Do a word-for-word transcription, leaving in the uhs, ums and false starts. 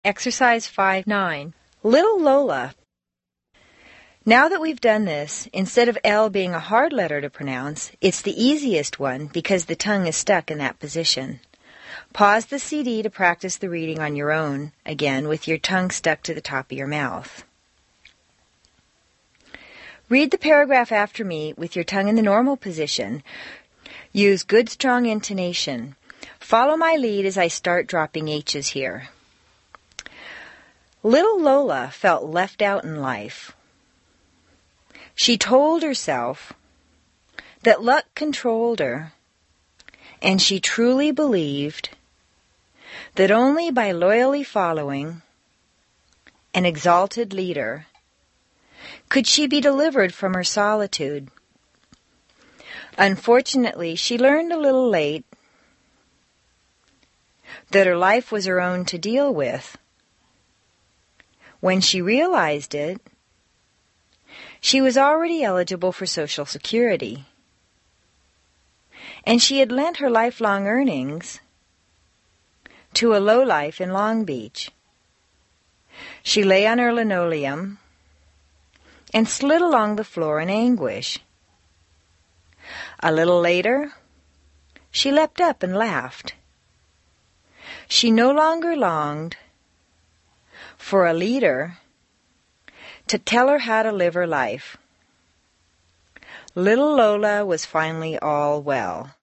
Exercise five nine. Little Lola. Now that we've done this, instead of L being a hard letter to pronounce, it's the easiest one because the tongue is stuck in that position. Pause the C D to practice the reading on your own, again with your tongue stuck to the top of your mouth. Read the paragraph after me with your tongue in the normal position. Use good strong intonation. Follow my lead as I start dropping H's here. Little Lola felt left out in life. She told herself that luck controlled her, and she truly believed that only by loyally following an exalted leader could she be delivered from her solitude. Unfortunately, she learned a little late that her life was her own to deal with. When she realized it, she was already eligible for Social Security, and she had lent her lifelong earnings to a lowlife in Long Beach. She lay on her linoleum and slid along the floor in anguish. A little later, she leapt up and laughed. She no longer longed for a leader to tell her how to live her life. Little Lola was finally all well.